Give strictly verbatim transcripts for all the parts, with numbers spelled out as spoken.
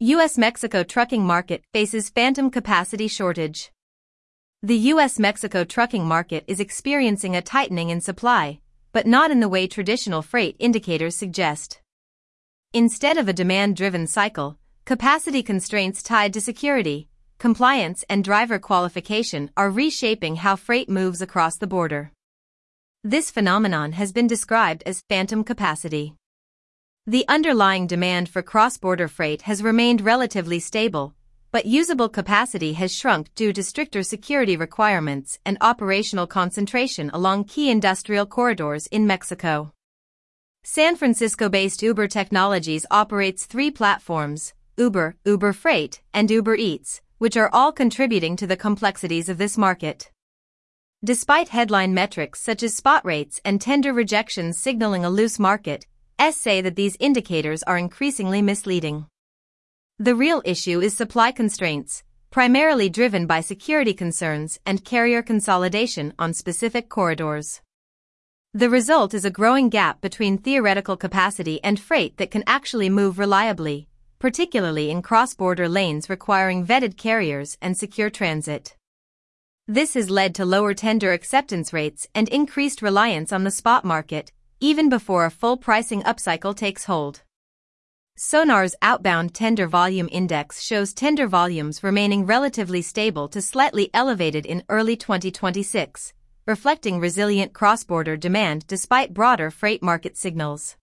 U S Mexico trucking market faces phantom capacity shortage. The U S Mexico trucking market is experiencing a tightening in supply, but not in the way traditional freight indicators suggest. Instead of a demand-driven cycle, capacity constraints tied to security, compliance, and driver qualification are reshaping how freight moves across the border. This phenomenon has been described as phantom capacity. The underlying demand for cross-border freight has remained relatively stable, but usable capacity has shrunk due to stricter security requirements and operational concentration along key industrial corridors in Mexico. San Francisco-based Uber Technologies operates three platforms: Uber, Uber Freight, and Uber Eats, which are all contributing to the complexities of this market. Despite headline metrics such as spot rates and tender rejections signaling a loose market, S say that these indicators are increasingly misleading. The real issue is supply constraints, primarily driven by security concerns and carrier consolidation on specific corridors. The result is a growing gap between theoretical capacity and freight that can actually move reliably, particularly in cross-border lanes requiring vetted carriers and secure transit. This has led to lower tender acceptance rates and increased reliance on the spot market, even before a full pricing upcycle takes hold. Sonar's Outbound Tender Volume Index shows tender volumes remaining relatively stable to slightly elevated in early twenty twenty-six, reflecting resilient cross-border demand despite broader freight market signals.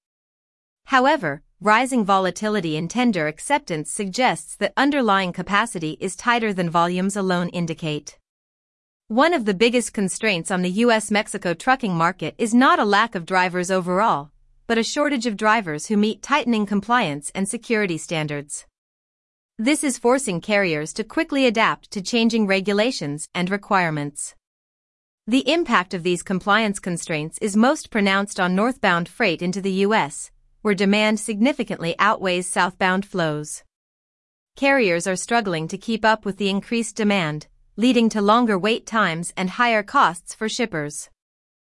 However, rising volatility in tender acceptance suggests that underlying capacity is tighter than volumes alone indicate. One of the biggest constraints on the U S Mexico trucking market is not a lack of drivers overall, but a shortage of drivers who meet tightening compliance and security standards. This is forcing carriers to quickly adapt to changing regulations and requirements. The impact of these compliance constraints is most pronounced on northbound freight into the U S, where demand significantly outweighs southbound flows. Carriers are struggling to keep up with the increased demand, leading to longer wait times and higher costs for shippers.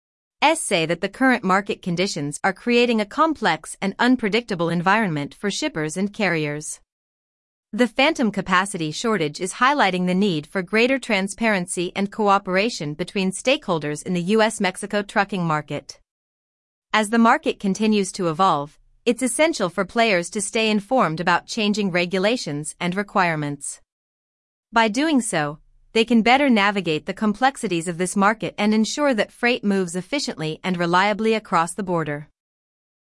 S say that the current market conditions are creating a complex and unpredictable environment for shippers and carriers. The phantom capacity shortage is highlighting the need for greater transparency and cooperation between stakeholders in the U S Mexico trucking market. As the market continues to evolve, it's essential for players to stay informed about changing regulations and requirements. By doing so, they can better navigate the complexities of this market and ensure that freight moves efficiently and reliably across the border.